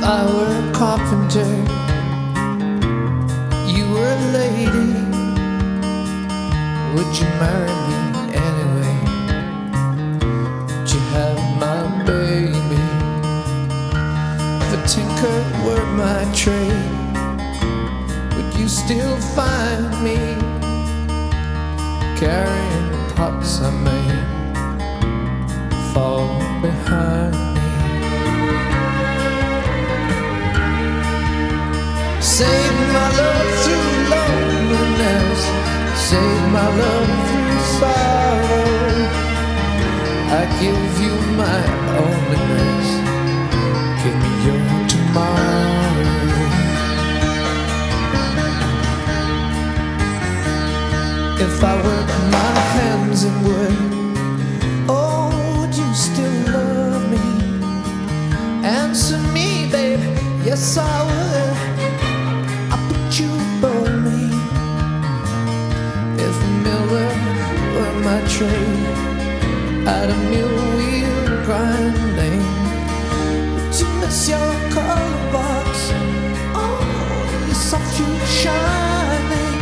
I were a carpenter, you were a lady, would you marry me anyway? Would you have my baby? If a tinker were my trade, would you still find me carrying pots I made fall behind me? Save my love through loneliness, save my love through sorrow. I give you my onlyness, give me your tomorrow. If I work my hands in wood, oh, would you still love me? Answer me, babe, yes I would. You bore me. If a miller were my trade, I'd a mill wheel grinding. Would you miss your color box? Oh, your soft shoe shining.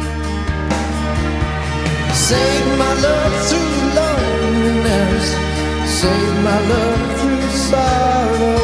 Save my love through loneliness, save my love through sorrow.